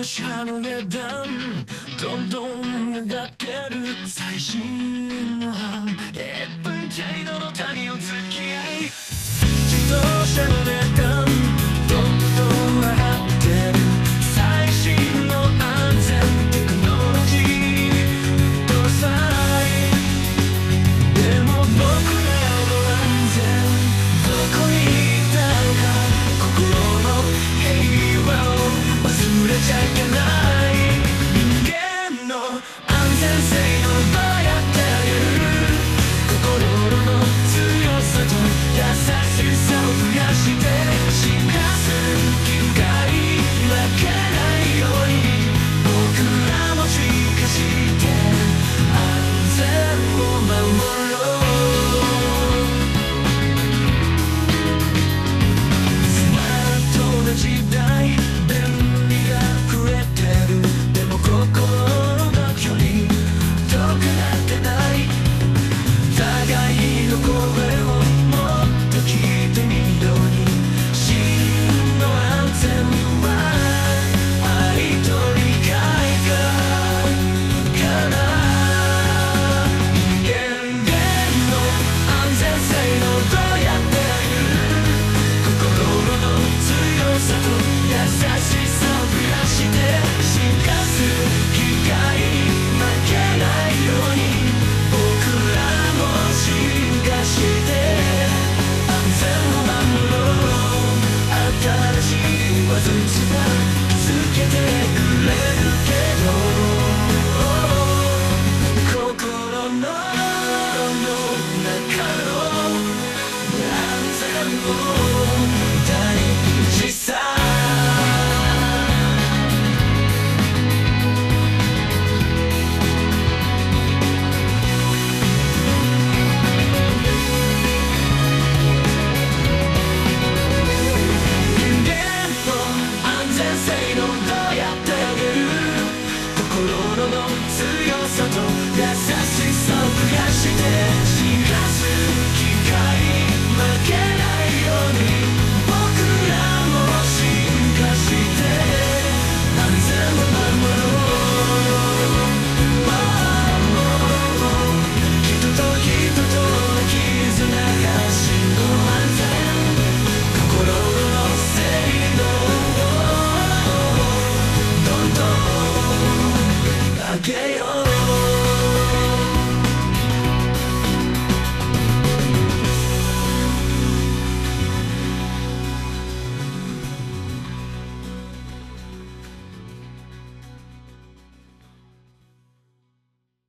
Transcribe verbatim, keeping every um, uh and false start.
車の値段どんどん上がってる最新のいっぷん程度の旅を付き合い自動車の値段どんどん上がってる最新の安全テクノロジー搭載でも僕らの安全どこにいたのか心の平和を忘れちゃいけない人間の安全性をどうやってあげる心の強さと優しさを増やして進化する機会負けないように僕らも追加して安全を守ろうスマートな時代便利が増えてるでも心の距離遠くなってない互いの声をもっと聞いてみるように真の安全は愛と理解がから人間の安全性をどうやってあげる心の強さと優しさを増やして進化する機会負けないように僕らも進化して安全を守ろう新しい技術がつけてくれるけど